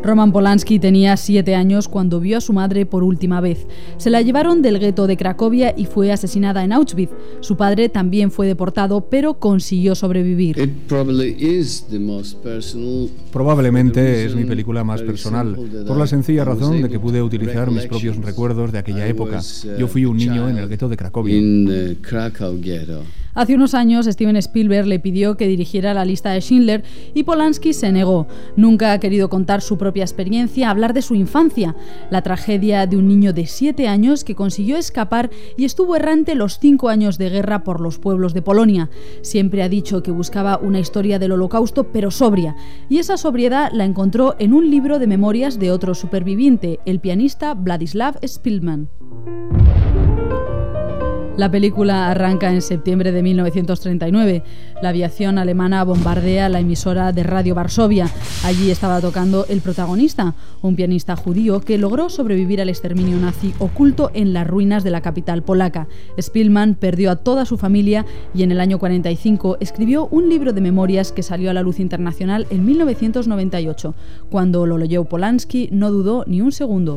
Roman Polanski tenía 7 años cuando vio a su madre por última vez. Se la llevaron del gueto de Cracovia y fue asesinada en Auschwitz. Su padre también fue deportado, pero consiguió sobrevivir. Probablemente es mi película más personal, por la sencilla razón de que pude utilizar mis propios recuerdos de aquella época. Yo fui un niño en el gueto de Cracovia. Hace unos años, Steven Spielberg le pidió que dirigiera La lista de Schindler y Polanski se negó. Nunca ha querido contar su propia experiencia, hablar de su infancia, la tragedia de un niño de 7 años que consiguió escapar y estuvo errante los 5 años de guerra por los pueblos de Polonia. Siempre ha dicho que buscaba una historia del Holocausto, pero sobria, y esa sobriedad la encontró en un libro de memorias de otro superviviente, el pianista Władysław Szpilman. La película arranca en septiembre de 1939. La aviación alemana bombardea la emisora de Radio Varsovia. Allí estaba tocando el protagonista, un pianista judío que logró sobrevivir al exterminio nazi oculto en las ruinas de la capital polaca. Szpilman perdió a toda su familia y en el año 45 escribió un libro de memorias que salió a la luz internacional en 1998. Cuando lo leyó Polanski, no dudó ni un segundo.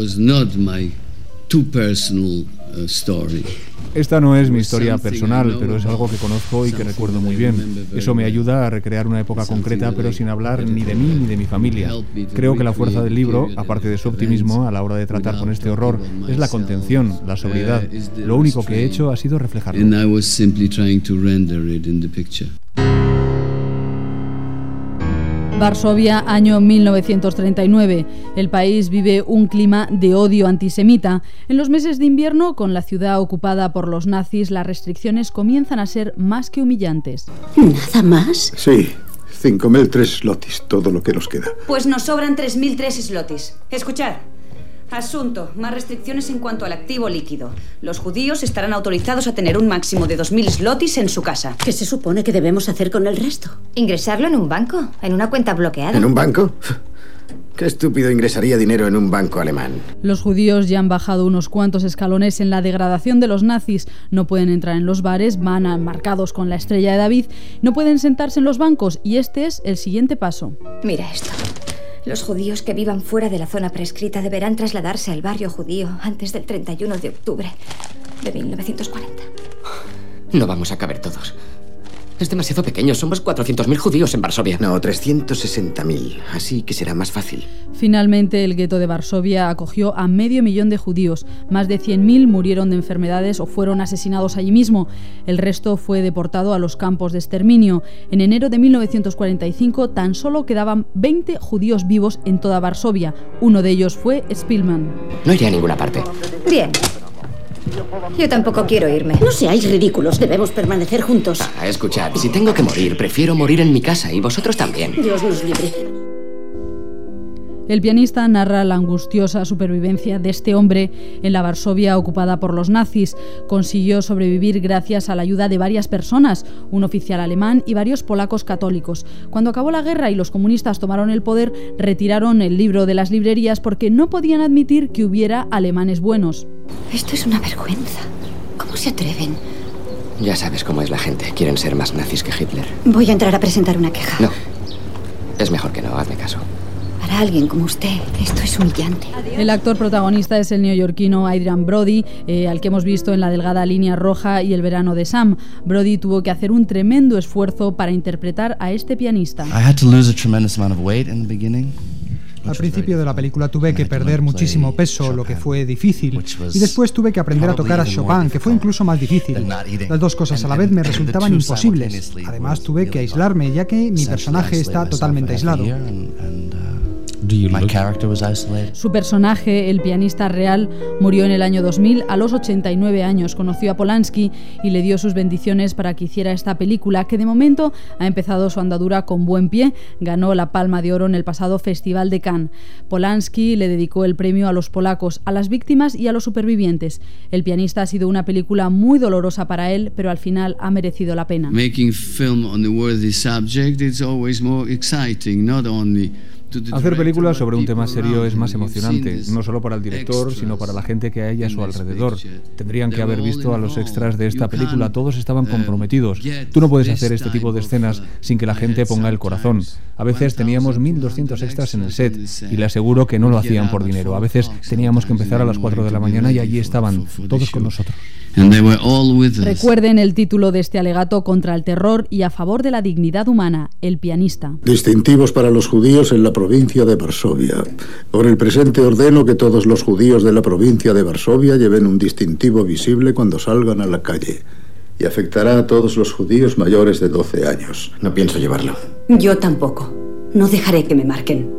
Esta no es mi historia personal, pero es algo que conozco y que recuerdo muy bien. Eso me ayuda a recrear una época concreta, pero sin hablar ni de mí ni de mi familia. Creo que la fuerza del libro, aparte de su optimismo a la hora de tratar con este horror, es la contención, la sobriedad. Lo único que he hecho ha sido reflejarlo. Varsovia, año 1939. El país vive un clima de odio antisemita. En los meses de invierno, con la ciudad ocupada por los nazis, las restricciones comienzan a ser más que humillantes. ¿Nada más? Sí, 5.003 zlotys, todo lo que nos queda. Pues nos sobran 3.003 zlotys. Escuchad. Asunto, más restricciones en cuanto al activo líquido. Los judíos estarán autorizados a tener un máximo de 2.000 zlotys en su casa. ¿Qué se supone que debemos hacer con el resto? ¿Ingresarlo en un banco? ¿En una cuenta bloqueada? ¿En un banco? Qué estúpido ingresaría dinero en un banco alemán. Los judíos ya han bajado unos cuantos escalones en la degradación de los nazis. No pueden entrar en los bares, van marcados con la estrella de David, no pueden sentarse en los bancos y este es el siguiente paso. Mira esto. Los judíos que vivan fuera de la zona prescrita deberán trasladarse al barrio judío antes del 31 de octubre de 1940. No vamos a caber todos. Es demasiado pequeño. Somos 400.000 judíos en Varsovia. No, 360.000. Así que será más fácil. Finalmente, el gueto de Varsovia acogió a 500.000 de judíos. Más de 100.000 murieron de enfermedades o fueron asesinados allí mismo. El resto fue deportado a los campos de exterminio. En enero de 1945, tan solo quedaban 20 judíos vivos en toda Varsovia. Uno de ellos fue Szpilman. No iré a ninguna parte. Bien. Yo tampoco quiero irme. No seáis ridículos, debemos permanecer juntos. Escuchad, si tengo que morir, prefiero morir en mi casa y vosotros también. Dios nos libre. El pianista narra la angustiosa supervivencia de este hombre en la Varsovia ocupada por los nazis. Consiguió sobrevivir gracias a la ayuda de varias personas, un oficial alemán y varios polacos católicos. Cuando acabó la guerra y los comunistas tomaron el poder, retiraron el libro de las librerías porque no podían admitir que hubiera alemanes buenos. Esto es una vergüenza. ¿Cómo se atreven? Ya sabes cómo es la gente. Quieren ser más nazis que Hitler. Voy a entrar a presentar una queja. No. Es mejor que no. Hazme caso. Para alguien como usted, esto es humillante. El actor protagonista es el neoyorquino Adrien Brody, al que hemos visto en La delgada línea roja y El verano de Sam. Brody tuvo que hacer un tremendo esfuerzo para interpretar a este pianista. Al principio de la película tuve que perder muchísimo peso, lo que fue difícil, y después tuve que aprender a tocar a Chopin, que fue incluso más difícil. Las dos cosas a la vez me resultaban imposibles. Además tuve que aislarme, ya que mi personaje está totalmente aislado. Su personaje, el pianista real, murió en el año 2000 a los 89 años. Conoció a Polanski y le dio sus bendiciones para que hiciera esta película, que de momento ha empezado su andadura con buen pie. Ganó la Palma de Oro en el pasado Festival de Cannes. Polanski le dedicó el premio a los polacos, a las víctimas y a los supervivientes. El pianista ha sido una película muy dolorosa para él, pero al final ha merecido la pena. Making film on the worthy subject is always more exciting, not only Hacer películas sobre un tema serio es más emocionante, no solo para el director, sino para la gente que hay a su alrededor. Tendrían que haber visto a los extras de esta película, todos estaban comprometidos. Tú no puedes hacer este tipo de escenas sin que la gente ponga el corazón. A veces teníamos 1200 extras en el set y le aseguro que no lo hacían por dinero. A veces teníamos que empezar a las 4 de la mañana y allí estaban, todos con nosotros. Recuerden el título de este alegato contra el terror y a favor de la dignidad humana, El pianista. Distintivos para los judíos en la provincia de Varsovia. Por el presente ordeno que todos los judíos de la provincia de Varsovia lleven un distintivo visible cuando salgan a la calle. Y afectará a todos los judíos mayores de 12 años. No pienso llevarlo. Yo tampoco. No dejaré que me marquen.